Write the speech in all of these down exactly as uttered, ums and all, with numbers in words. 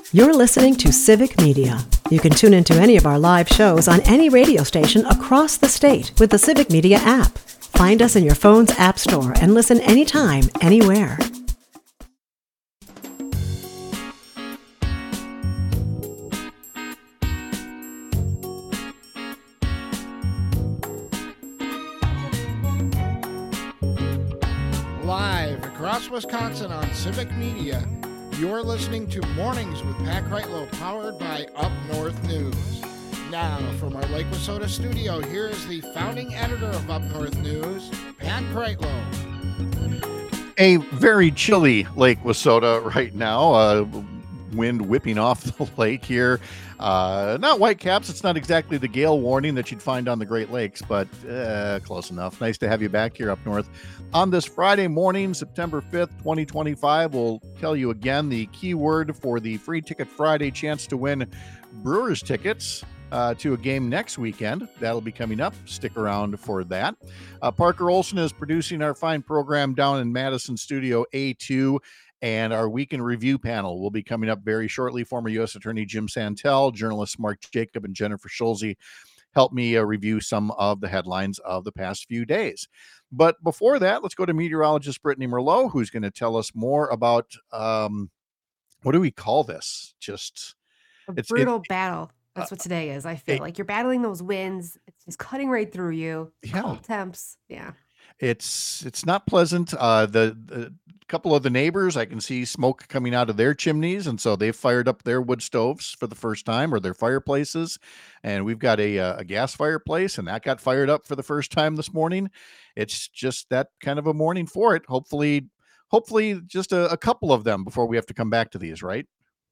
You're listening to Civic Media. You can tune into any of our live shows on any radio station across the state with the Civic Media app. Find us in your phone's app store and listen anytime, anywhere. Live across Wisconsin on Civic Media, you're listening to Mornings with Pat Kreitlow, powered by Up North News. Now, from our Lake Wissota studio, here is the founding editor of Up North News, Pat Kreitlow. A very chilly Lake Wissota right now. Uh, wind whipping off the lake here. Uh, not whitecaps. It's not exactly the gale warning that you'd find on the Great Lakes, but uh, close enough. Nice to have you back here up north on this Friday morning, September fifth, twenty twenty-five. We'll tell you again the keyword for the Free Ticket Friday chance to win Brewers tickets uh, to a game next weekend. That'll be coming up. Stick around for that. Uh, Parker Olson is producing our fine program down in Madison Studio A two. And our weekend review panel will be coming up very shortly. Former U S Attorney Jim Santel, journalists Mark Jacob and Jennifer Schulze helped me uh, review some of the headlines of the past few days. But before that, let's go to meteorologist Brittany Merlot, who's going to tell us more about, um, what do we call this? Just a it's brutal it, battle. That's what today is. I feel it, like you're battling those winds. It's just cutting right through you. Yeah. Cold temps. Yeah. It's it's not pleasant. Uh, the, the couple of the neighbors, I can see smoke coming out of their chimneys, and so they've fired up their wood stoves for the first time, or their fireplaces. And we've got a a gas fireplace, and that got fired up for the first time this morning. It's just that kind of a morning for it. Hopefully, hopefully, just a, a couple of them before we have to come back to these, right?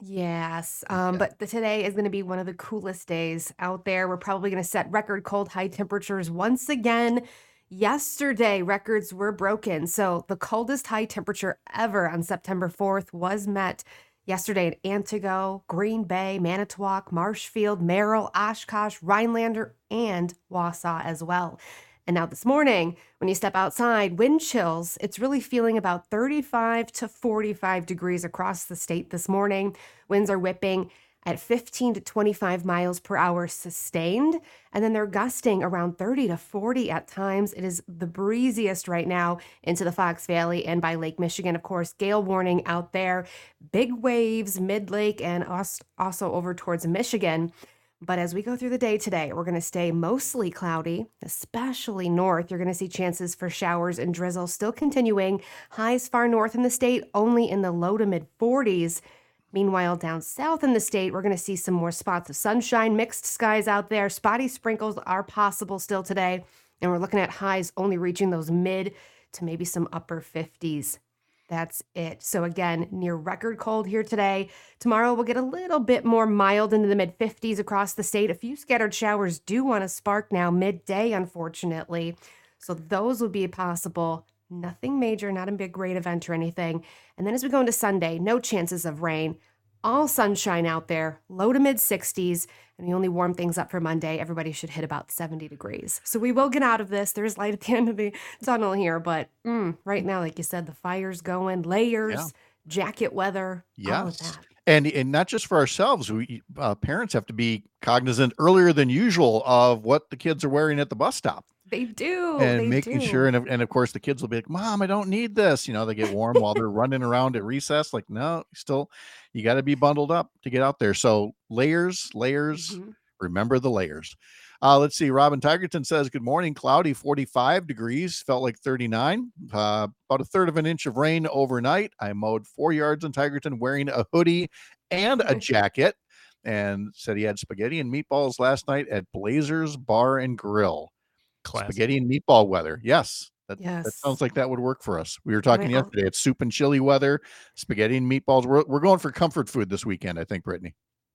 Yes. Um, Yeah. but the, today is going to be one of the coolest days out there. We're probably going to set record cold high temperatures once again. Yesterday, records were broken. So the coldest high temperature ever on September fourth was met yesterday in Antigo, Green Bay, Manitowoc, Marshfield, Merrill, Oshkosh, Rhinelander, and Wausau as well. And now this morning, when you step outside, wind chills, it's really feeling about thirty-five to forty-five degrees across the state this morning. Winds are whipping at fifteen to twenty-five miles per hour sustained, and then they're gusting around thirty to forty at times. It is the breeziest right now into the Fox Valley and by Lake Michigan. Of course, gale warning out there, big waves mid-lake and also over towards Michigan. But as we go through the day today, we're going to stay mostly cloudy, especially north. You're going to see chances for showers and drizzle still continuing. Highs far north in the state, only in the low to mid forties. Meanwhile, down south in the state, we're going to see some more spots of sunshine, mixed skies out there. Spotty sprinkles are possible still today. And we're looking at highs only reaching those mid to maybe some upper fifties. That's it. So again, near record cold here today. Tomorrow we'll get a little bit more mild into the mid fifties across the state. A few scattered showers do want to spark now midday, unfortunately. So those would be possible. Nothing major, not a big great event or anything. And then as we go into Sunday, no chances of rain. All sunshine out there, low to mid sixties. And we only warm things up for Monday. Everybody should hit about seventy degrees. So we will get out of this. There's light at the end of the tunnel here. But mm, right now, like you said, the fire's going, layers, Yeah. jacket weather, all of Yes. that. And and not just for ourselves, we uh, parents have to be cognizant earlier than usual of what the kids are wearing at the bus stop. They do. And they making do. sure, and of, and of course the kids will be like, Mom, I don't need this. You know, they get warm while they're running around at recess. Like, no, still, you got to be bundled up to get out there. So layers, layers, Mhm. remember the layers. Uh, let's see. Robin Tigerton says, good morning. Cloudy, forty-five degrees, felt like thirty-nine. Uh, about a third of an inch of rain overnight. I mowed four yards in Tigerton wearing a hoodie and a jacket, and said he had spaghetti and meatballs last night at Blazers Bar and Grill. Classic. Spaghetti and meatball weather. Yes. That, that Yes. sounds like that would work for us. We were talking Right, I'll- yesterday. It's soup and chili weather, spaghetti and meatballs. We're, we're going for comfort food this weekend, I think, Brittany.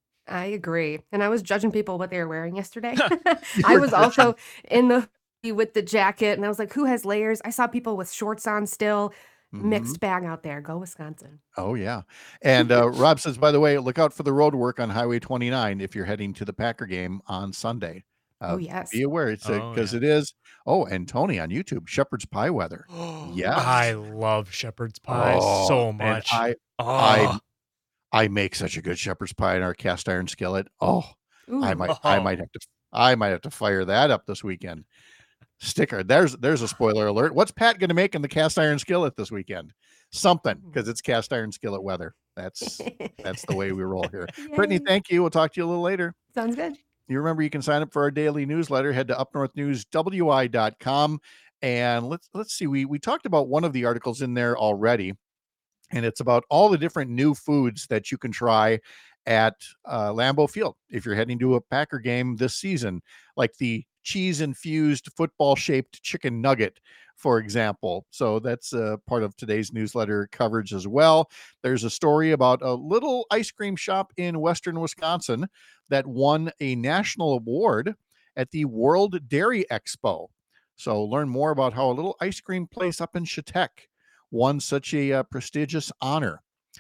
I agree. And I was judging people what they were wearing yesterday. You I were was also in the hoodie with the jacket, and I was like, who has layers? I saw people with shorts on still. Mhm. Mixed bag out there. Go Wisconsin. Oh, yeah. And uh, Rob says, by the way, look out for the road work on Highway twenty-nine if you're heading to the Packer game on Sunday. Uh, Oh, yes. Be aware. It's Oh, because yeah. it is. Oh, and Tony on YouTube, Shepherd's Pie weather. Yes. I love shepherd's pie Oh, so and much. I, oh, I I make such a good shepherd's pie in our cast iron skillet. Oh, I Ooh. might, I might Oh, have to, I might have to fire that up this weekend. Sticker. There's, there's a spoiler alert. What's Pat going to make in the cast iron skillet this weekend? Something, because it's cast iron skillet weather. That's, that's the way we roll here. Brittany, Yay. thank you. We'll talk to you a little later. Sounds good. You remember you can sign up for our daily newsletter. Head to up north news w i dot com. And let's, let's see. We, we talked about one of the articles in there already, and it's about all the different new foods that you can try at uh, Lambeau Field if you're heading to a Packer game this season, like the cheese-infused football-shaped chicken nugget, for example. So that's uh, part of today's newsletter coverage as well. There's a story about a little ice cream shop in western Wisconsin that won a national award at the World Dairy Expo. So learn more about how a little ice cream place up in Chautauqua won such a uh, prestigious honor.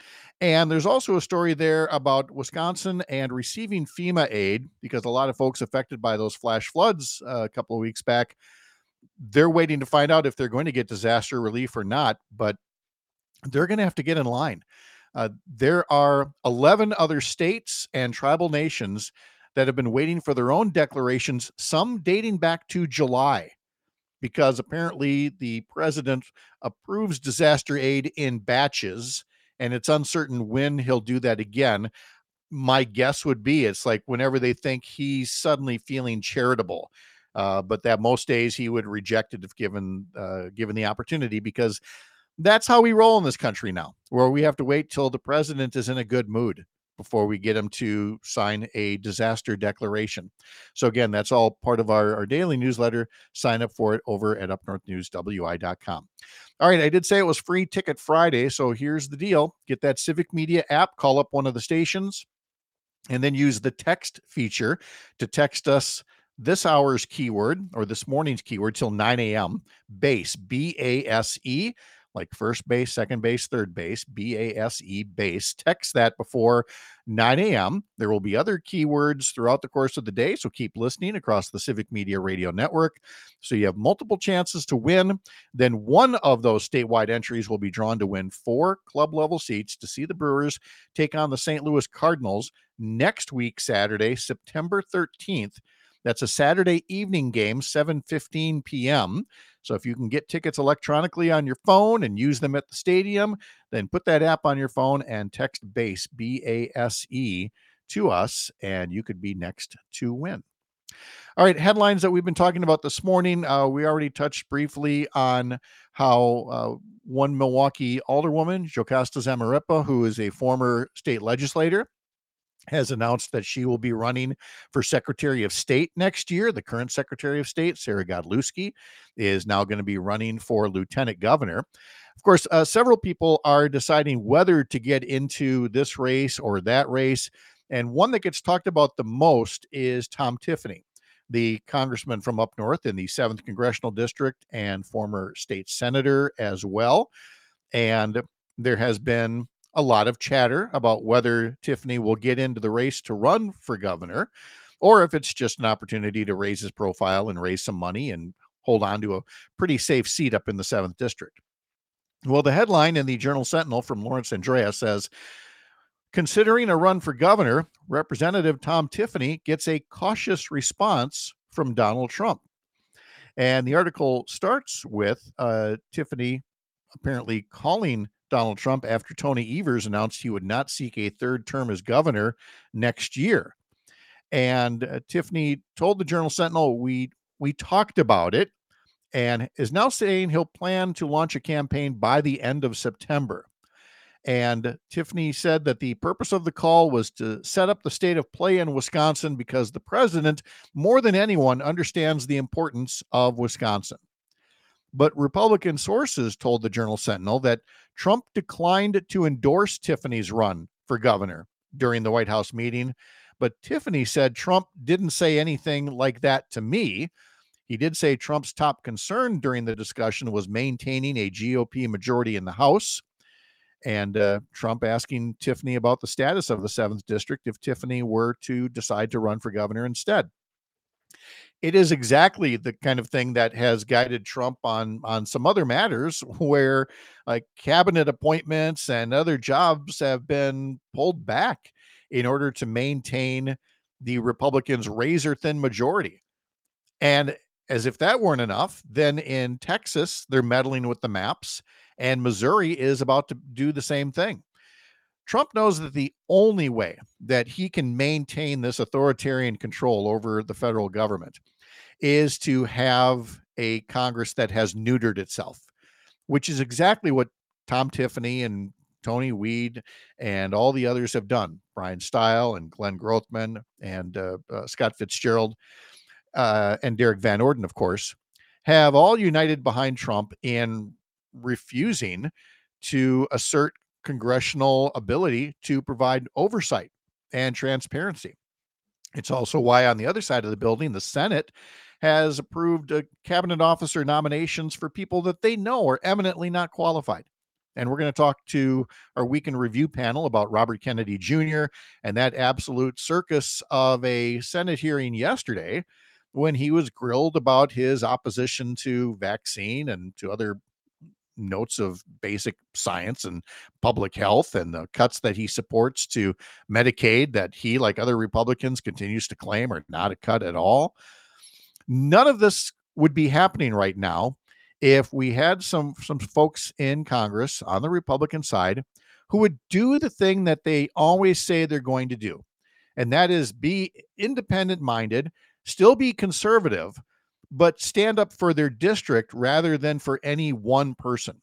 And there's also a story there about Wisconsin and receiving FEMA aid, because a lot of folks affected by those flash floods uh, a couple of weeks back, they're waiting to find out if they're going to get disaster relief or not, but they're going to have to get in line. Uh, there are eleven other states and tribal nations that have been waiting for their own declarations, some dating back to July, because apparently the president approves disaster aid in batches, and it's uncertain when he'll do that again. My guess would be it's like whenever they think he's suddenly feeling charitable, uh, but that most days he would reject it if given uh, given the opportunity, because that's how we roll in this country now, where we have to wait till the president is in a good mood before we get him to sign a disaster declaration. So again, that's all part of our, our daily newsletter. Sign up for it over at up north news w i dot com. All right, I did say it was Free Ticket Friday, so here's the deal. Get that Civic Media app, call up one of the stations, and then use the text feature to text us this hour's keyword or this morning's keyword till nine a.m. BASE, B A S E, like first base, second base, third base, B A S E, base. Text that before nine a.m. There will be other keywords throughout the course of the day, so keep listening across the Civic Media Radio Network so you have multiple chances to win. Then one of those statewide entries will be drawn to win four club-level seats to see the Brewers take on the Saint Louis Cardinals next week, Saturday, September thirteenth. That's a Saturday evening game, seven fifteen p.m. So if you can get tickets electronically on your phone and use them at the stadium, then put that app on your phone and text BASE, B A S E, to us, and you could be next to win. All right, headlines that we've been talking about this morning. Uh, we already touched briefly on how uh, one Milwaukee alderwoman, Jocasta Zamarripa, who is a former state legislator, has announced that she will be running for Secretary of State next year. The current Secretary of State, Sarah Godlewski, is now going to be running for Lieutenant Governor. Of course, uh, several people are deciding whether to get into this race or that race. And one that gets talked about the most is Tom Tiffany, the congressman from up north in the seventh Congressional District and former state senator as well. And there has been a lot of chatter about whether Tiffany will get into the race to run for governor, or if it's just an opportunity to raise his profile and raise some money and hold on to a pretty safe seat up in the seventh district. Well, the headline in the Journal Sentinel from Lawrence Andreas says, considering a run for governor, Representative Tom Tiffany gets a cautious response from Donald Trump. And the article starts with uh, Tiffany apparently calling Donald Trump after Tony Evers announced he would not seek a third term as governor next year. And uh, Tiffany told the Journal Sentinel, we we talked about it, and is now saying he'll plan to launch a campaign by the end of September. And Tiffany said that the purpose of the call was to set up the state of play in Wisconsin because the president, more than anyone, understands the importance of Wisconsin. But Republican sources told the Journal Sentinel that Trump declined to endorse Tiffany's run for governor during the White House meeting. But Tiffany said Trump didn't say anything like that to me. He did say Trump's top concern during the discussion was maintaining a G O P majority in the House. And uh, Trump asking Tiffany about the status of the seventh district if Tiffany were to decide to run for governor instead. It is exactly the kind of thing that has guided Trump on on some other matters where like cabinet appointments and other jobs have been pulled back in order to maintain the Republicans' razor thin majority. And as if that weren't enough, then in Texas, they're meddling with the maps, and Missouri is about to do the same thing. Trump knows that the only way that he can maintain this authoritarian control over the federal government is to have a Congress that has neutered itself, which is exactly what Tom Tiffany and Tony Weed and all the others have done. Brian Stile and Glenn Grothman and uh, uh, Scott Fitzgerald uh, and Derek Van Orden, of course, have all united behind Trump in refusing to assert congressional ability to provide oversight and transparency. It's also why on the other side of the building, the Senate has approved uh, cabinet officer nominations for people that they know are eminently not qualified. And we're going to talk to our Week in Review panel about Robert Kennedy Junior and that absolute circus of a Senate hearing yesterday when he was grilled about his opposition to vaccine and to other notes of basic science and public health and the cuts that he supports to Medicaid that he, like other Republicans, continues to claim are not a cut at all. None of this would be happening right now if we had some some folks in Congress on the Republican side who would do the thing that they always say they're going to do, and that is be independent-minded, still be conservative, but stand up for their district rather than for any one person.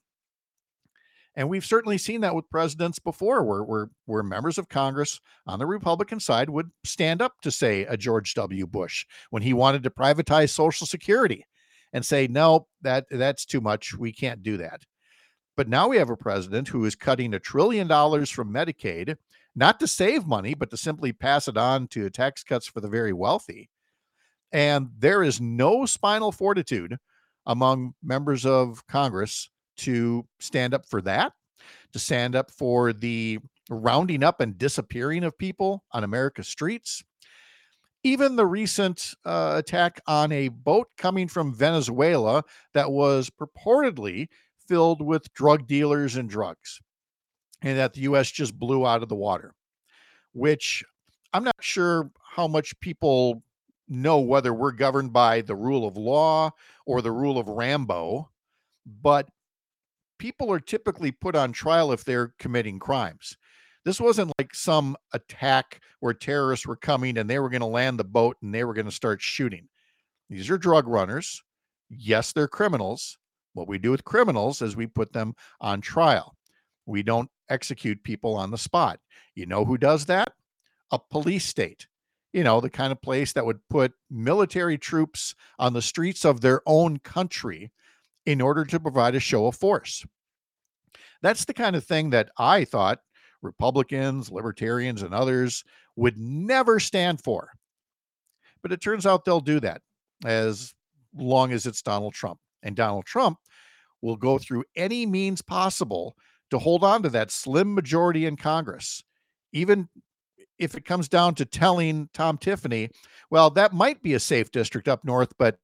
And we've certainly seen that with presidents before, where, where, where members of Congress on the Republican side would stand up to, say, a George W. Bush when he wanted to privatize Social Security and say, no, that that's too much. We can't do that. But now we have a president who is cutting a trillion dollars from Medicaid, not to save money, but to simply pass it on to tax cuts for the very wealthy. And there is no spinal fortitude among members of Congress to stand up for that, to stand up for the rounding up and disappearing of people on America's streets. Even the recent uh, attack on a boat coming from Venezuela that was purportedly filled with drug dealers and drugs, and that the U S just blew out of the water, which I'm not sure how much people know whether we're governed by the rule of law or the rule of Rambo, but people are typically put on trial if they're committing crimes. This wasn't like some attack where terrorists were coming and they were going to land the boat and they were going to start shooting. These are drug runners. Yes, they're criminals. What we do with criminals is we put them on trial. We don't execute people on the spot. You know who does that? A police state. You know, the kind of place that would put military troops on the streets of their own country in order to provide a show of force. That's the kind of thing that I thought Republicans, libertarians, and others would never stand for. But it turns out they'll do that as long as it's Donald Trump. And Donald Trump will go through any means possible to hold on to that slim majority in Congress, even if it comes down to telling Tom Tiffany, well, that might be a safe district up north, but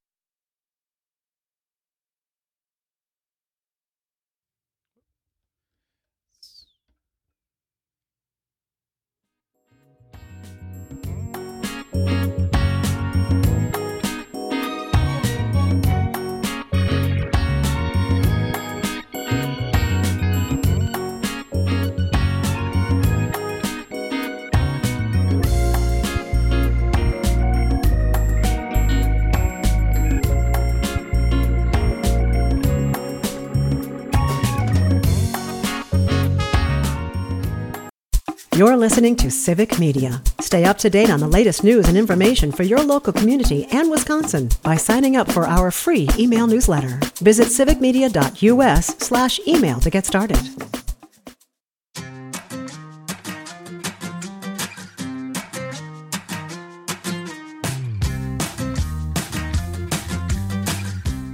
You're listening to Civic Media. Stay up to date on the latest news and information for your local community and Wisconsin by signing up for our free email newsletter. Visit civicmedia.us slash email to get started.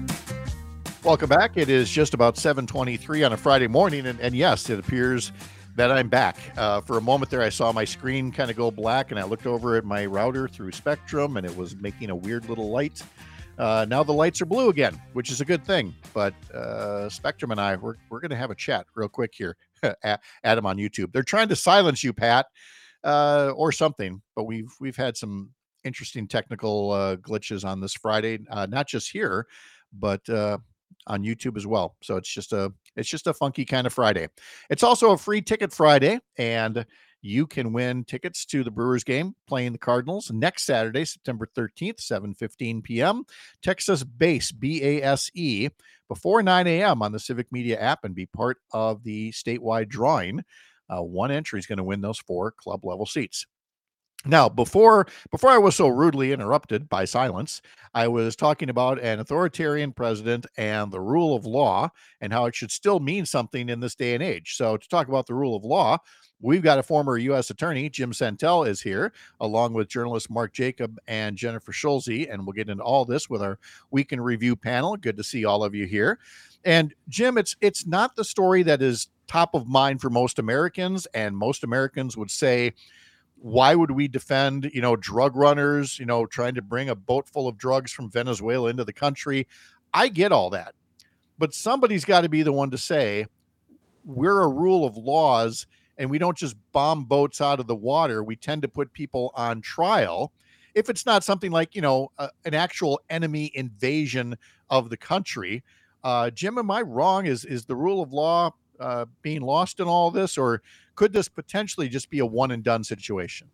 welcome back. It is just about seven twenty-three on a Friday morning, and, and yes, it appears that I'm back. Uh, for a moment there, I saw my screen kind of go black, and I looked over at my router through Spectrum, and it was making a weird little light. Uh, now the lights are blue again, which is a good thing. But uh, Spectrum and I, we're, we're going to have a chat real quick here. Adam on YouTube. They're trying to silence you, Pat, uh, or something. But we've we've had some interesting technical uh, glitches on this Friday, uh, not just here, but uh, on YouTube as well. So it's just a it's just a funky kind of Friday. It's also a free ticket Friday, and you can win tickets to the Brewers game playing the Cardinals next Saturday, September thirteenth, seven fifteen p.m. Text us BASE, B A S E, before nine a.m. on the Civic Media app and be part of the statewide drawing. Uh, one entry is going to win those four club level seats. Now, before before I was so rudely interrupted by silence, I was talking about an authoritarian president and the rule of law and how it should still mean something in this day and age. So to talk about the rule of law, we've got a former U S attorney, Jim Santel, is here, along with journalists Mark Jacob and Jennifer Schulze, and we'll get into all this with our Week in Review panel. Good to see all of you here. And Jim, it's it's not the story that is top of mind for most Americans, and most Americans would say, why would we defend, you know, drug runners, you know, trying to bring a boat full of drugs from Venezuela into the country? I get all that. But somebody's got to be the one to say, we're a rule of laws and we don't just bomb boats out of the water. We tend to put people on trial if it's not something like, you know, uh, an actual enemy invasion of the country. Uh, Jim, am I wrong? Is, is the rule of law uh, being lost in all this, or could this potentially just be a one and done situation?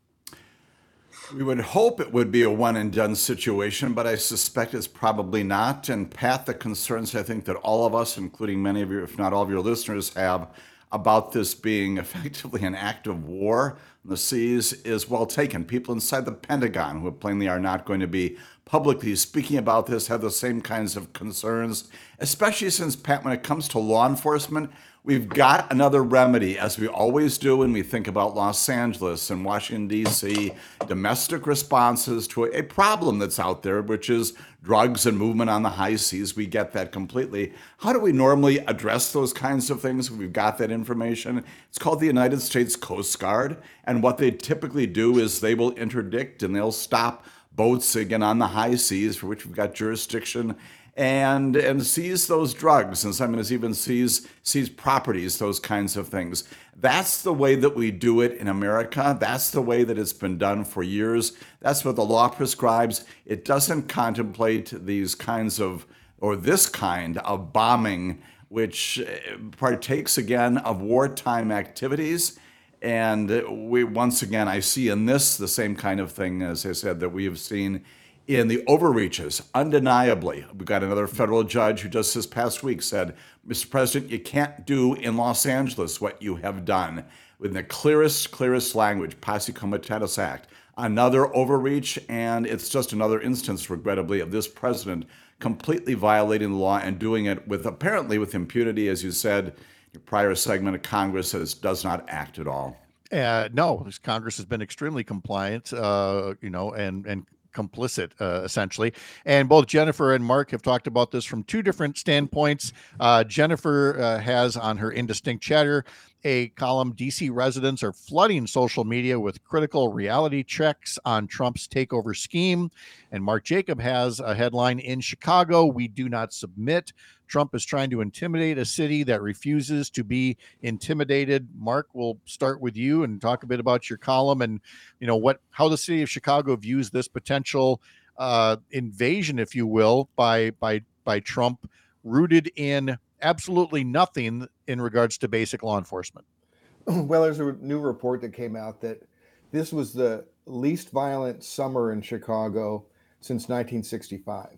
We would hope it would be a one and done situation, but I suspect it's probably not. And Pat, the concerns I think that all of us, including many of your, if not all of your listeners, have about this being effectively an act of war on the seas is well taken. People inside the Pentagon, who plainly are not going to be publicly speaking about this, have the same kinds of concerns, especially since, Pat, when it comes to law enforcement, we've got another remedy, as we always do when we think about Los Angeles and Washington, D C, domestic responses to a problem that's out there, which is drugs and movement on the high seas. We get that completely. How do we normally address those kinds of things? We've got that information. It's called the United States Coast Guard. And what they typically do is they will interdict and they'll stop boats, again, on the high seas, for which we've got jurisdiction, and and seize those drugs, and some has even seize seize properties, those kinds of things. That's the way that we do it in America. That's the way that it's been done for years. That's what the law prescribes. It doesn't contemplate these kinds of, or this kind of bombing, which partakes again of wartime activities. And we, once again, I see in this the same kind of thing, as I said, that we have seen in the overreaches. Undeniably, we got another federal judge who just this past week said, Mister President, you can't do in Los Angeles what you have done, with the clearest, clearest language, Posse Comitatus Act. Another overreach, and it's just another instance, regrettably, of this president completely violating the law and doing it with, apparently with impunity, as you said, your prior segment of Congress says does not act at all. Uh, no, this Congress has been extremely compliant, uh, you know, and and complicit, uh, essentially. And both Jennifer and Mark have talked about this from two different standpoints. Uh, Jennifer uh, has on her Indistinct Chatter a column, D C residents are flooding social media with critical reality checks on Trump's takeover scheme. And Mark Jacob has a headline, in Chicago, we do not submit. Trump is trying to intimidate a city that refuses to be intimidated. Mark, we'll start with you and talk a bit about your column and, you know, what, how the city of Chicago views this potential uh, invasion, if you will, by, by, by Trump, rooted in absolutely nothing in regards to basic law enforcement. Well, there's a new report that came out that this was the least violent summer in Chicago since nineteen sixty-five.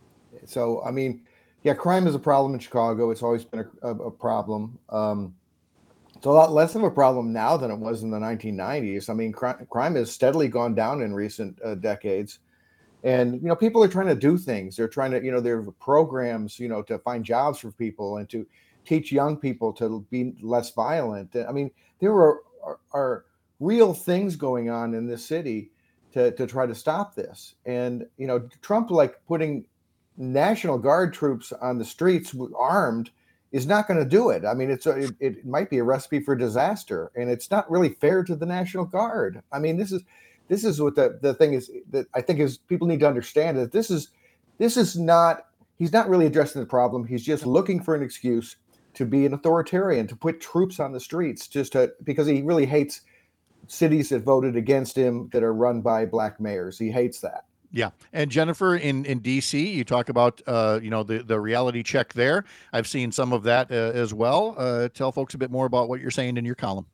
So, I mean, yeah, crime is a problem in Chicago. It's always been a, a, a problem. Um, it's a lot less of a problem now than it was in the nineteen nineties. I mean, cri- crime has steadily gone down in recent uh, decades. And, you know, people are trying to do things. They're trying to, you know, there are programs, you know, to find jobs for people and to teach young people to be less violent. I mean, there are, are, are real things going on in this city to, to try to stop this. And, you know, Trump, like putting National Guard troops on the streets armed is not going to do it. I mean, it's a, it, it might be a recipe for disaster, and it's not really fair to the National Guard. I mean, this is this is what the, the thing is that I think is people need to understand that this is this is not he's not really addressing the problem. He's just looking for an excuse to be an authoritarian, to put troops on the streets, just to because he really hates cities that voted against him that are run by black mayors. He hates that. Yeah. And Jennifer, in, in D C, you talk about, uh, you know, the, the reality check there. I've seen some of that uh, as well. Uh, tell folks a bit more about what you're saying in your column.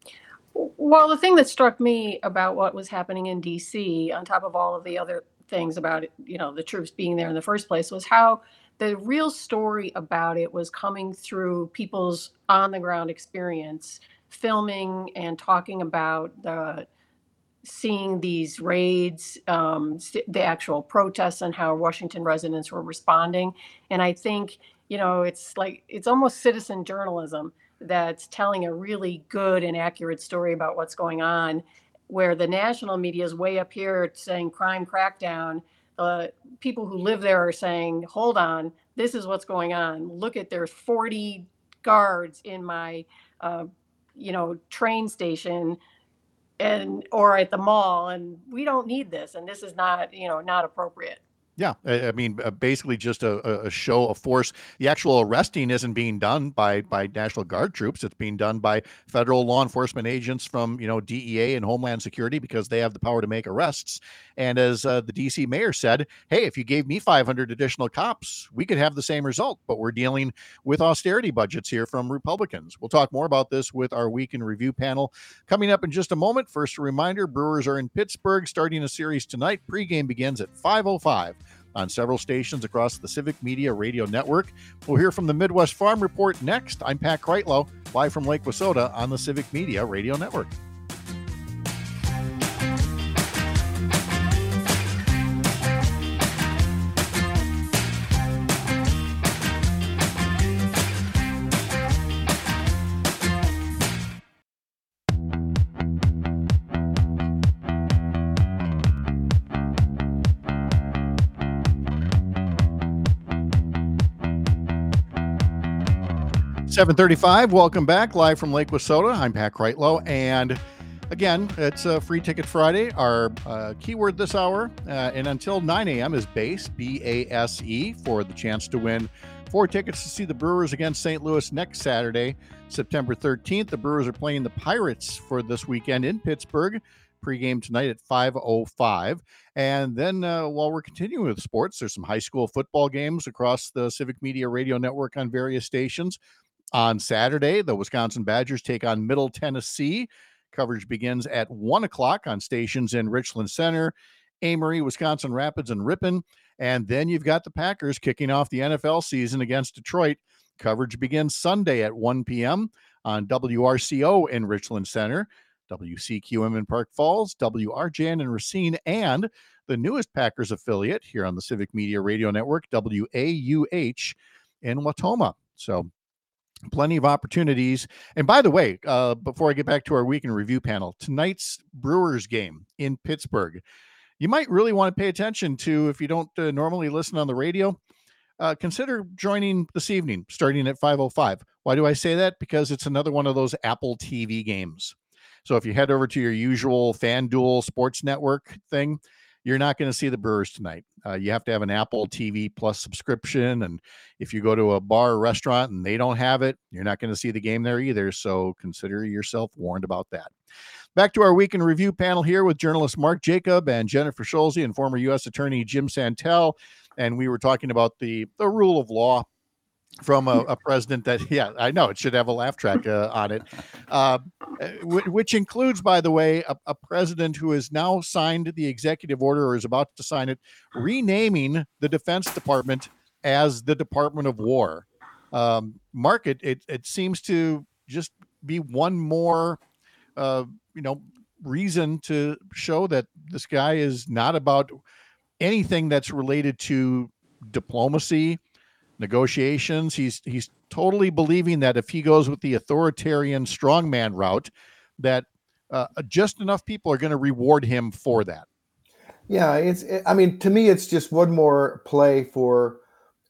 Well, the thing that struck me about what was happening in D C, on top of all of the other things about, you know, the troops being there in the first place, was how the real story about it was coming through people's on the ground experience, filming and talking about the seeing these raids, um, the actual protests, and how Washington residents were responding. And I think, you know, it's like, it's almost citizen journalism that's telling a really good and accurate story about what's going on, where the national media is way up here saying crime crackdown. Uh, people who live there are saying, hold on, this is what's going on. Look at, there's forty guards in my, uh, you know, train station and or at the mall, and we don't need this, and this is not, you know, not appropriate. Yeah, I I mean, uh, basically just a, a show of force. The actual arresting isn't being done by by National Guard troops. It's being done by federal law enforcement agents from, you know, D E A and Homeland Security, because they have the power to make arrests. And as uh, the D C mayor said, hey, if you gave me five hundred additional cops, we could have the same result. But we're dealing with austerity budgets here from Republicans. We'll talk more about this with our Week in Review panel coming up in just a moment. First, a reminder, Brewers are in Pittsburgh starting a series tonight. Pregame begins at five oh five. On several stations across the Civic Media Radio Network. We'll hear from the Midwest Farm Report next. I'm Pat Kreitlow, live from Lake Wissota on the Civic Media Radio Network. seven thirty-five, welcome back, live from Lake Wissota. I'm Pat Kreitlow, and again, it's a Free Ticket Friday. Our uh, keyword this hour, uh, and until nine a.m. is BASE, B A S E, for the chance to win four tickets to see the Brewers against Saint Louis next Saturday, September thirteenth. The Brewers are playing the Pirates for this weekend in Pittsburgh. Pregame tonight at five oh five. And then uh, while we're continuing with sports, there's some high school football games across the Civic Media Radio Network on various stations. On Saturday, the Wisconsin Badgers take on Middle Tennessee. Coverage begins at one o'clock on stations in Richland Center, Amory, Wisconsin Rapids, and Ripon. And then you've got the Packers kicking off the N F L season against Detroit. Coverage begins Sunday at one p.m. on W R C O in Richland Center, W C Q M in Park Falls, W R J N in Racine, and the newest Packers affiliate here on the Civic Media Radio Network, W A U H in Watoma. So plenty of opportunities. And by the way, uh, before I get back to our Week in Review panel, tonight's Brewers game in Pittsburgh, you might really want to pay attention to, if you don't uh, normally listen on the radio, uh, consider joining this evening, starting at five oh five. Why do I say that? Because it's another one of those Apple T V games. So if you head over to your usual FanDuel Sports Network thing, you're not going to see the Brewers tonight. Uh, you have to have an Apple T V Plus subscription. And if you go to a bar or restaurant and they don't have it, you're not going to see the game there either. So consider yourself warned about that. Back to our Week in Review panel here with journalist Mark Jacob and Jennifer Schulze and former U S Attorney Jim Santel. And we were talking about the, the rule of law from a, a president that, yeah, I know it should have a laugh track uh, on it, uh, w- which includes, by the way, a, a president who has now signed the executive order or is about to sign it, renaming the Defense Department as the Department of War. Um, Mark, it, it, it seems to just be one more, uh, you know, reason to show that this guy is not about anything that's related to diplomacy, negotiations. He's he's totally believing that if he goes with the authoritarian strongman route, that uh, just enough people are going to reward him for that. Yeah, it's. I mean, to me, it's just one more play for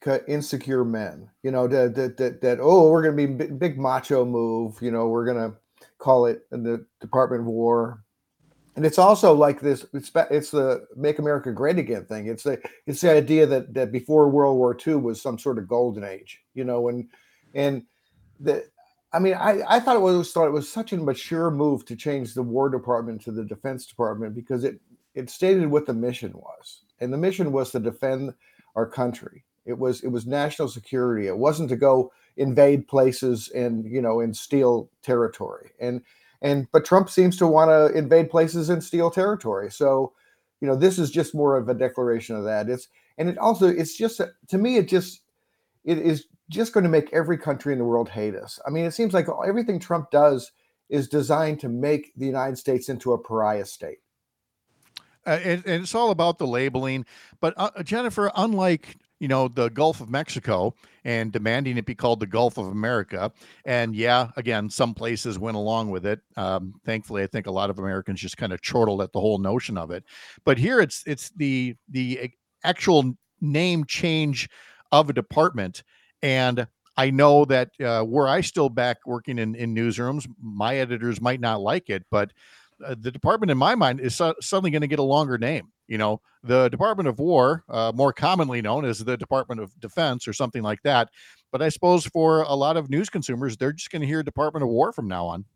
insecure men, you know, that, that, that, that oh, we're going to be big, big macho move, you know, we're going to call it the Department of War. And it's also like this, it's, it's the Make America Great Again thing. It's the, it's the idea that, that before World War Two was some sort of golden age, you know, and, and the, I mean, I, I thought it was thought it was such a mature move to change the War Department to the Defense Department, because it, it stated what the mission was. And the mission was to defend our country. It was, it was national security. It wasn't to go invade places and, you know, and steal territory. And, And but Trump seems to want to invade places and steal territory. So, you know, this is just more of a declaration of that. It's and it also it's just to me it just it is just going to make every country in the world hate us. I mean, it seems like everything Trump does is designed to make the United States into a pariah state. Uh, and, and it's all about the labeling. But uh, Jennifer, unlike you know, the Gulf of Mexico and demanding it be called the Gulf of America. And yeah, again, some places went along with it. Um, thankfully, I think a lot of Americans just kind of chortled at the whole notion of it. But here it's it's the the actual name change of a department. And I know that uh, were I still back working in, in newsrooms, my editors might not like it, but uh, the department in my mind is so, suddenly going to get a longer name. You know, the Department of War, uh, more commonly known as the Department of Defense or something like that. But I suppose for a lot of news consumers, they're just going to hear Department of War from now on.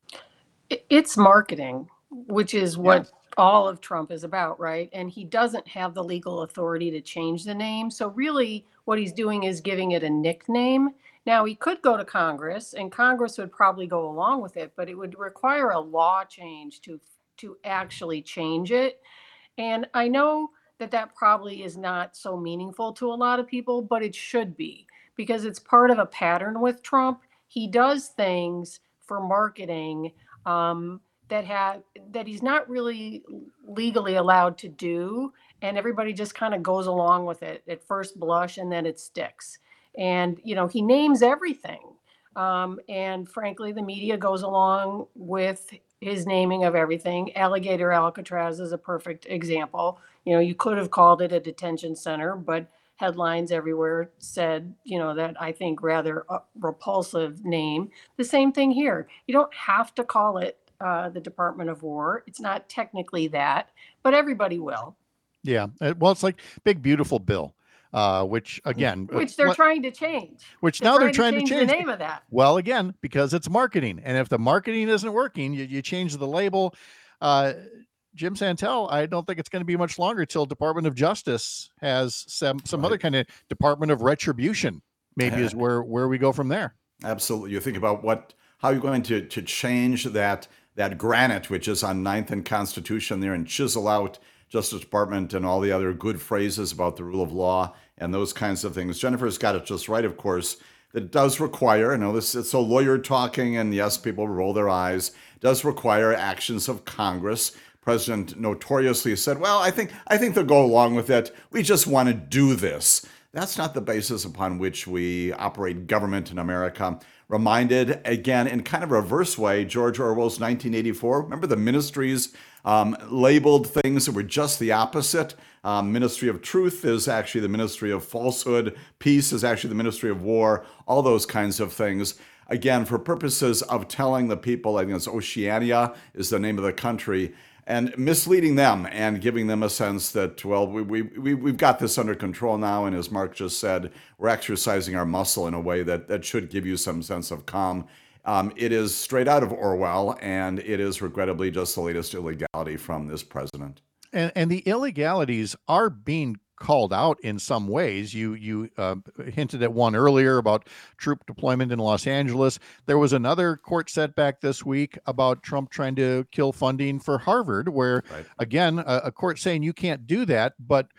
It's marketing, which is what yeah. all of Trump is about, right? And he doesn't have the legal authority to change the name. So really what he's doing is giving it a nickname. Now, he could go to Congress, and Congress would probably go along with it, but it would require a law change to to actually change it. And I know that that probably is not so meaningful to a lot of people, but it should be, because it's part of a pattern with Trump. He does things for marketing um, that have that he's not really legally allowed to do, and everybody just kind of goes along with it at first blush, and then it sticks. And you know, he names everything, um, and frankly, the media goes along with his naming of everything. Alligator Alcatraz is a perfect example. You know, you could have called it a detention center, but headlines everywhere said, you know, that I think rather uh, repulsive name. The same thing here. You don't have to call it uh, the Department of War. It's not technically that, but everybody will. Yeah. Well, it's like Big Beautiful Bill. Uh, which again, which they're uh, trying to change. Which they're now trying they're trying to change, to change the name of that. Well, again, because it's marketing, and if the marketing isn't working, you, you change the label. Uh, Jim Santel, I don't think it's going to be much longer till Department of Justice has some some right. other kind of Department of Retribution. Maybe is where where we go from there. Absolutely. You think about what how you're going to to change that that granite, which is on Ninth and Constitution there, and chisel out Justice Department and all the other good phrases about the rule of law and those kinds of things. Jennifer's got it just right, of course. That does require, I know this it's a lawyer talking, and yes, people roll their eyes, does require actions of Congress. President notoriously said, well, I think I think they'll go along with it. We just want to do this. That's not the basis upon which we operate government in America. Reminded, again, in kind of a reverse way, George Orwell's nineteen eighty-four. Remember the ministries um, labeled things that were just the opposite? Um, Ministry of Truth is actually the Ministry of Falsehood. Peace is actually the Ministry of War. All those kinds of things. Again, for purposes of telling the people, I think it's Oceania is the name of the country, and misleading them and giving them a sense that, well, we, we, we, we've got this under control now. And as Mark just said, we're exercising our muscle in a way that, that should give you some sense of calm. Um, it is straight out of Orwell, and it is regrettably just the latest illegality from this president. And, and the illegalities are being called out in some ways. You you uh, hinted at one earlier about troop deployment in Los Angeles. There was another court setback this week about Trump trying to kill funding for Harvard, where, right. again, a, a court saying you can't do that. But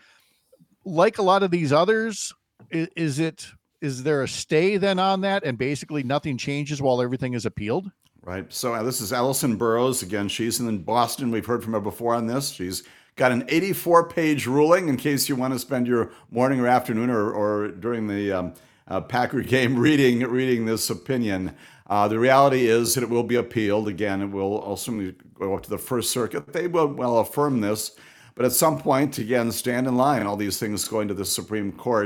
like a lot of these others, is, is it is there a stay then on that, and basically nothing changes while everything is appealed? Right. So uh, this is Allison Burroughs. Again, she's in Boston. We've heard from her before on this. She's got an eighty-four page ruling in case you want to spend your morning or afternoon or, or during the um, uh, Packer game reading reading this opinion. Uh, the reality is that it will be appealed. Again, it will ultimately go up to the First Circuit. They will well affirm this. But at some point, again, stand in line. All these things going to the Supreme Court.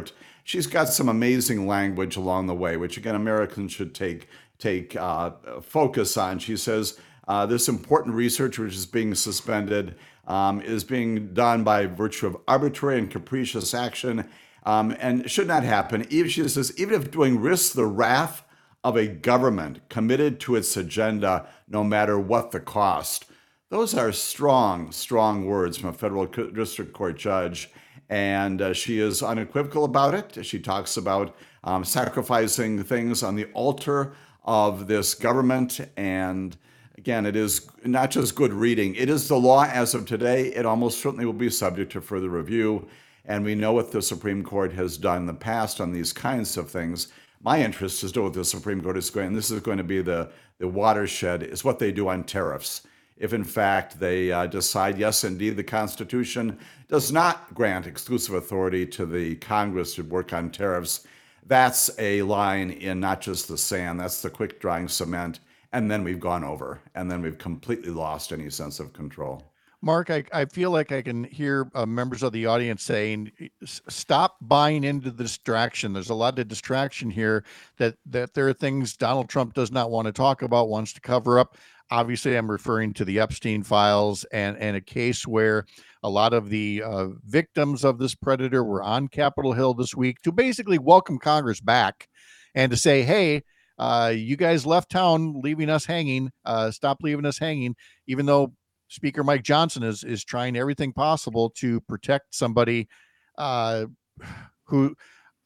she's got some amazing language along the way, which again, Americans should take take uh, focus on. She says uh, this important research, which is being suspended, um, is being done by virtue of arbitrary and capricious action, um, and should not happen. Even she says, even if doing risks the wrath of a government committed to its agenda, no matter what the cost. Those are strong, strong words from a federal district court judge. And uh, she is unequivocal about it. She talks about um, sacrificing things on the altar of this government. And again, it is not just good reading. It is the law as of today. It almost certainly will be subject to further review. And we know what the Supreme Court has done in the past on these kinds of things. My interest is to know what the Supreme Court is going, and this is going to be the, the watershed, is what they do on tariffs. If in fact they uh, decide, yes, indeed, the Constitution does not grant exclusive authority to the Congress to work on tariffs, that's a line in not just the sand, that's the quick drying cement, and then we've gone over, and then we've completely lost any sense of control. Mark, I, I feel like I can hear uh, members of the audience saying, stop buying into the distraction. There's a lot of distraction here, that, that there are things Donald Trump does not want to talk about, wants to cover up. Obviously, I'm referring to the Epstein files and, and a case where a lot of the uh, victims of this predator were on Capitol Hill this week to basically welcome Congress back and to say, hey, uh, you guys left town leaving us hanging. Uh, stop leaving us hanging, even though Speaker Mike Johnson is is trying everything possible to protect somebody uh, who,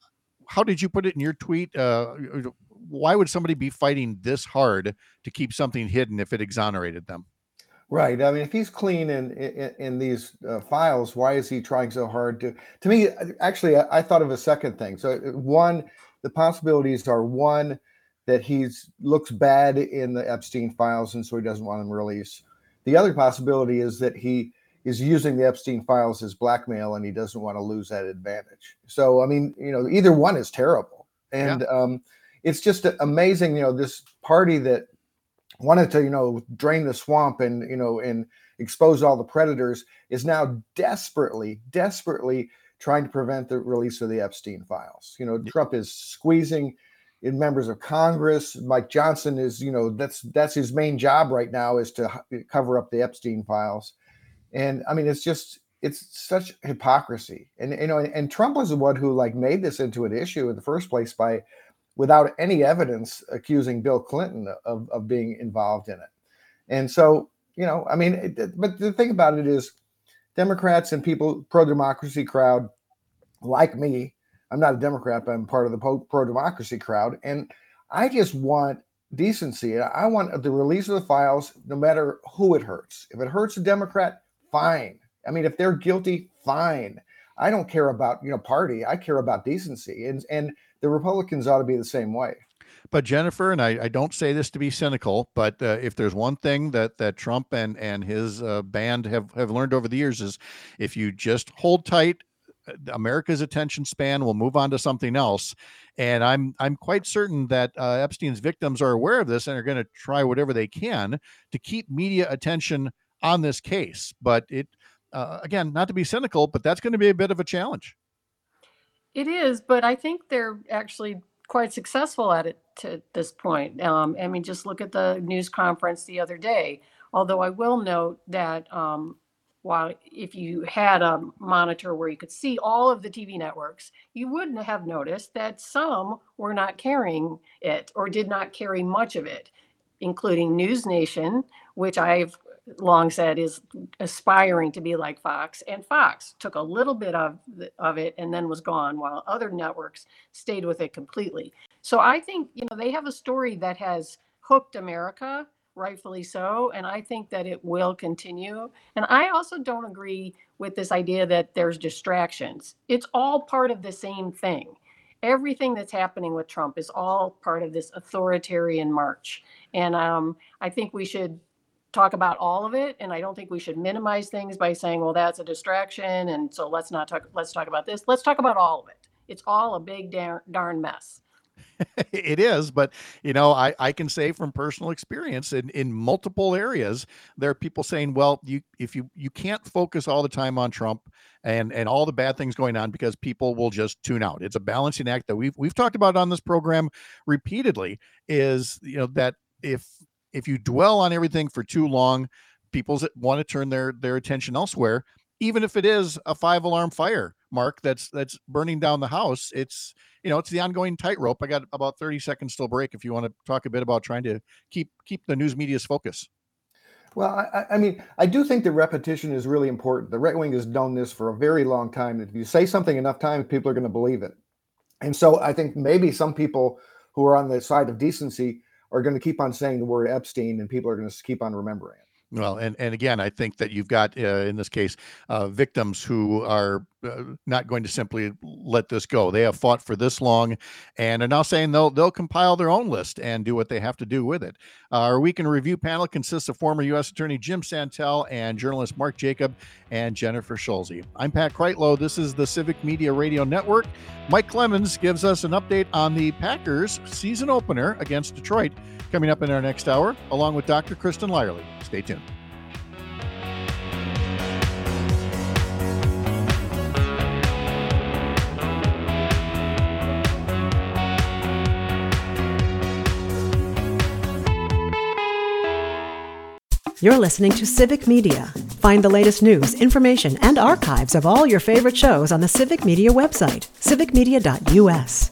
how did you put it in your tweet? Uh, why would somebody be fighting this hard to keep something hidden if it exonerated them? Right. I mean, if he's clean in in, in these uh, files, why is he trying so hard to? To me, actually, I, I thought of a second thing. So one, the possibilities are one, that he's looks bad in the Epstein files, and so he doesn't want them released. The other possibility is that he is using the Epstein files as blackmail, and he doesn't want to lose that advantage. So, I mean, you know, either one is terrible. And yeah. um, it's just amazing, you know, this party that wanted to, you know, drain the swamp and, you know, and expose all the predators is now desperately, desperately trying to prevent the release of the Epstein files. You know, yeah. Trump is squeezing in members of Congress. Mike Johnson is, you know, that's that's his main job right now, is to cover up the Epstein files. And I mean, it's just, it's such hypocrisy. And, you know, and Trump was the one who like made this into an issue in the first place by, without any evidence, accusing Bill Clinton of, of being involved in it. And so, you know, I mean, it, but the thing about it is Democrats and people, pro-democracy crowd like me, I'm not a Democrat, but I'm part of the pro-democracy crowd. And I just want decency. I want the release of the files, no matter who it hurts. If it hurts a Democrat, fine. I mean, if they're guilty, fine. I don't care about, you know, party. I care about decency. And, and the Republicans ought to be the same way. But Jennifer, and I, I don't say this to be cynical, but uh, if there's one thing that that Trump and, and his uh, band have, have learned over the years is if you just hold tight, America's attention span will move on to something else. And I'm I'm quite certain that uh, Epstein's victims are aware of this and are going to try whatever they can to keep media attention on this case. But it, uh, again, not to be cynical, but that's going to be a bit of a challenge. It is, but I think they're actually quite successful at it to this point. Um, I mean, just look at the news conference the other day. Although I will note that um, while if you had a monitor where you could see all of the T V networks, you wouldn't have noticed that some were not carrying it or did not carry much of it, including News Nation, which I've long said is aspiring to be like Fox, and Fox took a little bit of the, of it and then was gone, while other networks stayed with it completely. So I think, you know, they have a story that has hooked America, rightfully so, and I think that it will continue. And I also don't agree with this idea that there's distractions. It's all part of the same thing. Everything that's happening with Trump is all part of this authoritarian march. And um, I think we should talk about all of it, and I don't think we should minimize things by saying, well, that's a distraction, and so let's not talk let's talk about this. Let's talk about all of it. It's all a big darn, darn mess. It is, but you know, I, I can say from personal experience in, in multiple areas, there are people saying, well, you if you you can't focus all the time on Trump and and all the bad things going on because people will just tune out. It's a balancing act that we've we've talked about on this program repeatedly, is you know that if if you dwell on everything for too long, people want to turn their their attention elsewhere, even if it is a five alarm fire, Mark, that's that's burning down the house. It's you know, it's the ongoing tightrope. I got about thirty seconds till break if you want to talk a bit about trying to keep keep the news media's focus. Well, I, I mean, I do think the repetition is really important. The right wing has done this for a very long time. If you say something enough times, people are going to believe it. And so I think maybe some people who are on the side of decency are going to keep on saying the word Epstein, and people are going to keep on remembering it. Well, and, and again, I think that you've got, uh, in this case, uh, victims who are uh, not going to simply let this go. They have fought for this long and are now saying they'll they'll compile their own list and do what they have to do with it. Uh, our weekend review panel consists of former U S Attorney Jim Santel and journalist Mark Jacob and Jennifer Schulze. I'm Pat Kreitlow. This is the Civic Media Radio Network. Mike Clemens gives us an update on the Packers season opener against Detroit coming up in our next hour, along with Doctor Kristen Lyerly. Stay tuned. You're listening to Civic Media. Find the latest news, information, and archives of all your favorite shows on the Civic Media website, civic media dot u s.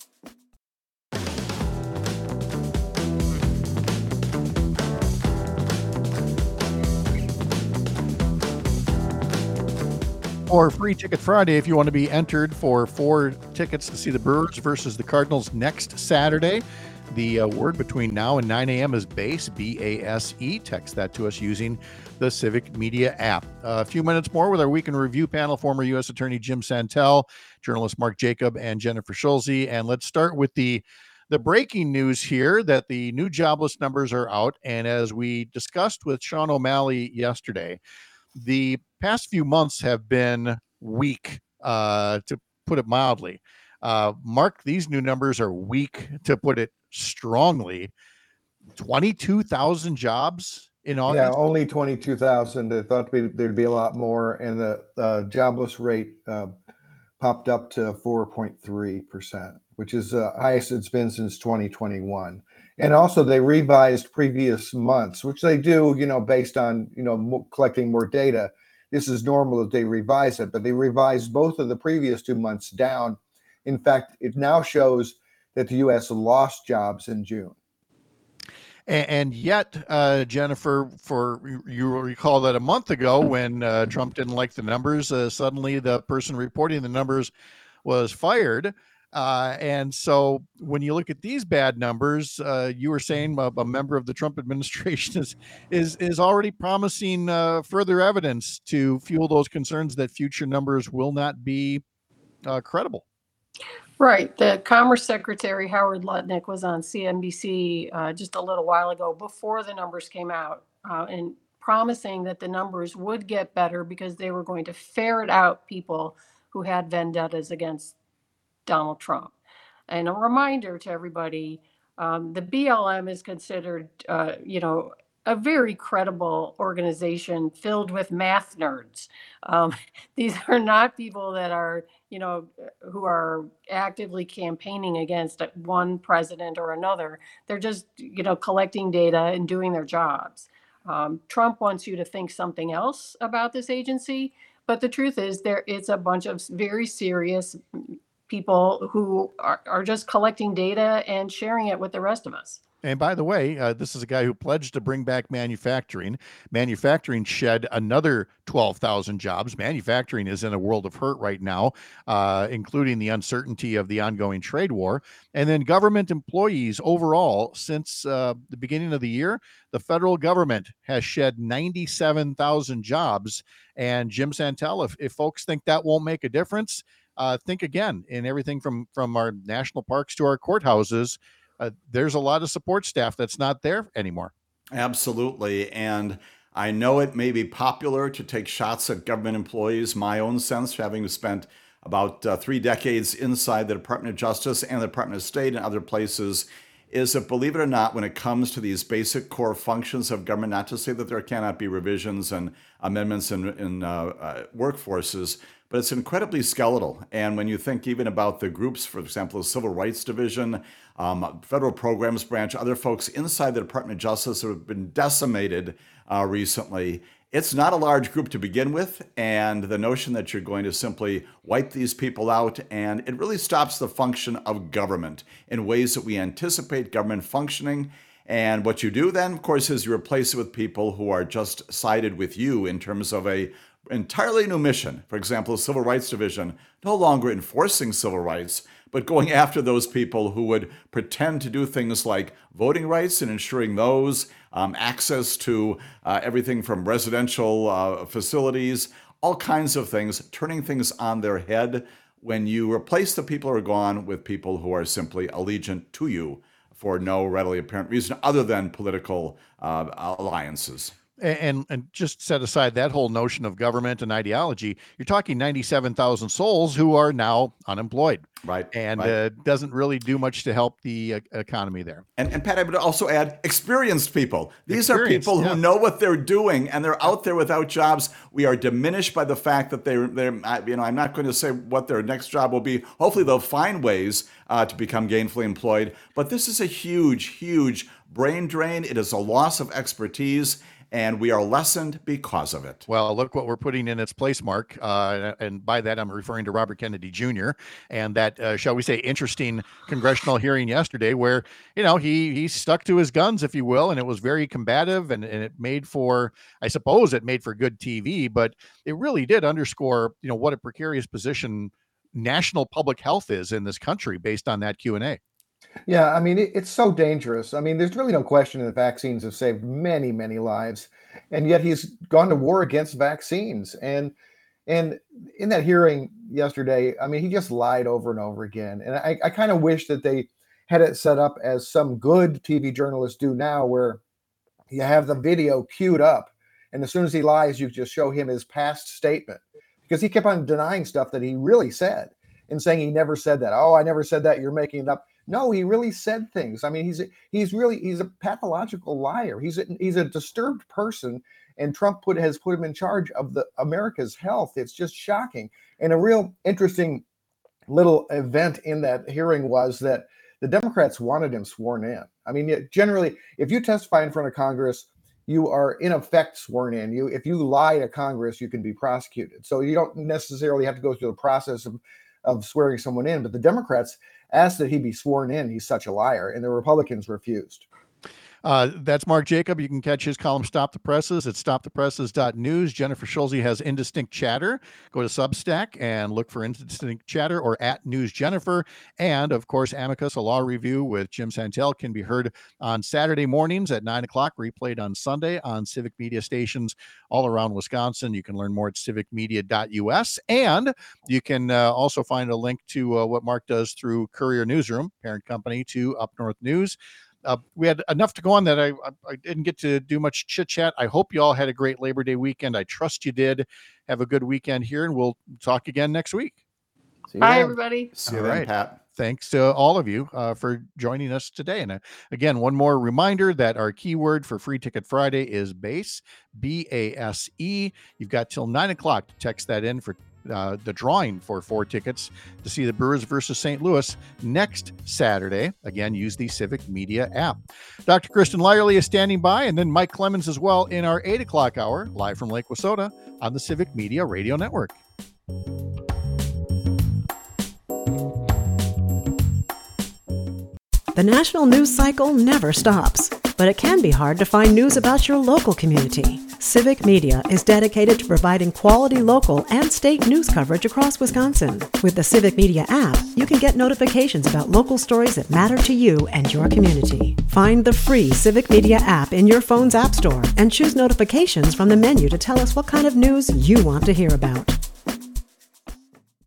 For Free Ticket Friday, if you want to be entered for four tickets to see the Brewers versus the Cardinals next Saturday, the uh, word between now and nine a.m. is BASE, B A S E. Text that to us using the Civic Media app. Uh, a few minutes more with our weekend review panel, former U S Attorney Jim Santel, journalist Mark Jacob, and Jennifer Schulze. And let's start with the the breaking news here that the new jobless numbers are out. And as we discussed with Sean O'Malley yesterday, the past few months have been weak, uh, to put it mildly. Uh, Mark, these new numbers are weak, to put it strongly. twenty-two thousand jobs in August? Yeah, only twenty-two thousand. They thought there'd be a lot more, and the uh, jobless rate uh, popped up to four point three percent, which is the uh, highest it's been since twenty twenty-one. And also they revised previous months, which they do, you know, based on, you know, mo- collecting more data. This is normal that they revise it, but they revised both of the previous two months down. In fact, it now shows that the U S lost jobs in June. And, and yet, uh, Jennifer, for you recall that a month ago when uh, Trump didn't like the numbers, uh, suddenly the person reporting the numbers was fired. Uh, and so when you look at these bad numbers, uh, you were saying a, a member of the Trump administration is is is already promising uh, further evidence to fuel those concerns that future numbers will not be uh, credible. Right. The Commerce Secretary Howard Lutnick was on C N B C uh, just a little while ago before the numbers came out, uh, and promising that the numbers would get better because they were going to ferret out people who had vendettas against Donald Trump. And a reminder to everybody, um, the B L M is considered, uh, you know, a very credible organization filled with math nerds. Um, these are not people that are, you know, who are actively campaigning against one president or another. They're just, you know, collecting data and doing their jobs. Um, Trump wants you to think something else about this agency, but the truth is there it's a bunch of very serious people who are, are just collecting data and sharing it with the rest of us. And by the way, uh, this is a guy who pledged to bring back manufacturing. Manufacturing shed another twelve thousand jobs. Manufacturing is in a world of hurt right now, uh, including the uncertainty of the ongoing trade war. And then government employees overall, since uh, the beginning of the year, the federal government has shed ninety-seven thousand jobs. And Jim Santel, if, if folks think that won't make a difference, Uh, think again. In everything from from our national parks to our courthouses, uh, there's a lot of support staff that's not there anymore. Absolutely. And I know it may be popular to take shots at government employees. My own sense, having spent about uh, three decades inside the Department of Justice and the Department of State and other places is that, believe it or not, when it comes to these basic core functions of government, not to say that there cannot be revisions and amendments in, in uh, uh, workforces, but it's incredibly skeletal. And when you think even about the groups, for example, the Civil Rights Division, um, Federal Programs Branch, other folks inside the Department of Justice that have been decimated uh, recently, it's not a large group to begin with. And the notion that you're going to simply wipe these people out, and it really stops the function of government in ways that we anticipate government functioning. And what you do then, of course, is you replace it with people who are just sided with you in terms of a entirely new mission. For example, the Civil Rights Division, no longer enforcing civil rights, but going after those people who would pretend to do things like voting rights and ensuring those, um, access to uh, everything from residential uh, facilities, all kinds of things, turning things on their head when you replace the people who are gone with people who are simply allegiant to you for no readily apparent reason other than political uh, alliances. And and just set aside that whole notion of government and ideology, you're talking ninety-seven thousand souls who are now unemployed. Right. And right. Uh, doesn't really do much to help the uh, economy there. And, and Pat, I would also add experienced people. These are Experienced, people yeah. who know what they're doing, and they're out there without jobs. We are diminished by the fact that they're, they're you know, I'm not going to say what their next job will be. Hopefully they'll find ways uh, to become gainfully employed. But this is a huge, huge brain drain. It is a loss of expertise, and we are lessened because of it. Well, look what we're putting in its place, Mark. Uh, and by that, I'm referring to Robert Kennedy Junior and that, uh, shall we say, interesting congressional hearing yesterday where, you know, he he stuck to his guns, if you will, and it was very combative, and, and it made for, I suppose it made for good T V, but it really did underscore, you know, what a precarious position national public health is in this country based on that Q and A. Yeah, I mean, it, it's so dangerous. I mean, there's really no question that vaccines have saved many, many lives, and yet he's gone to war against vaccines. And and in that hearing yesterday, I mean, he just lied over and over again. And I, I kind of wish that they had it set up as some good T V journalists do now, where you have the video queued up, and as soon as he lies, you just show him his past statement, because he kept on denying stuff that he really said and saying he never said that. Oh, I never said that. You're making it up. No, he really said things. I mean, he's he's really he's a pathological liar. He's a, he's a disturbed person, and Trump put has put him in charge of the America's health. It's just shocking. And a real interesting little event in that hearing was that the Democrats wanted him sworn in. I mean, generally, if you testify in front of Congress, you are in effect sworn in. You if you lie to Congress, you can be prosecuted. So you don't necessarily have to go through the process of of swearing someone in. But the Democrats asked that he be sworn in. He's such a liar. And the Republicans refused. Uh, that's Mark Jacob. You can catch his column, Stop the Presses, at stop the presses dot news. Jennifer Schulze has Indistinct Chatter. Go to Substack and look for Indistinct Chatter or at News Jennifer. And, of course, Amicus, a law review with Jim Santel, can be heard on Saturday mornings at nine o'clock, replayed on Sunday on civic media stations all around Wisconsin. You can learn more at civic media dot U S. And you can uh, also find a link to uh, what Mark does through Courier Newsroom, parent company to Up North News. Uh, we had enough to go on that I, I didn't get to do much chit chat. I hope you all had a great Labor Day weekend. I trust you did. Have a good weekend here, and we'll talk again next week. See you Hi, then. everybody. See you All then, right. Pat. Thanks to all of you uh, for joining us today. And uh, again, one more reminder that our keyword for Free Ticket Friday is BASE, B A S E. You've got till nine o'clock to text that in for Uh, the drawing for four tickets to see the Brewers versus Saint Louis next Saturday. Again, use the Civic Media app. Doctor Kristen Lyerly is standing by, and then Mike Clemens as well in our eight o'clock hour, live from Lake Wissota on the Civic Media Radio Network. The national news cycle never stops, but it can be hard to find news about your local community. Civic Media is dedicated to providing quality local and state news coverage across Wisconsin. With the Civic Media app, you can get notifications about local stories that matter to you and your community. Find the free Civic Media app in your phone's app store and choose notifications from the menu to tell us what kind of news you want to hear about.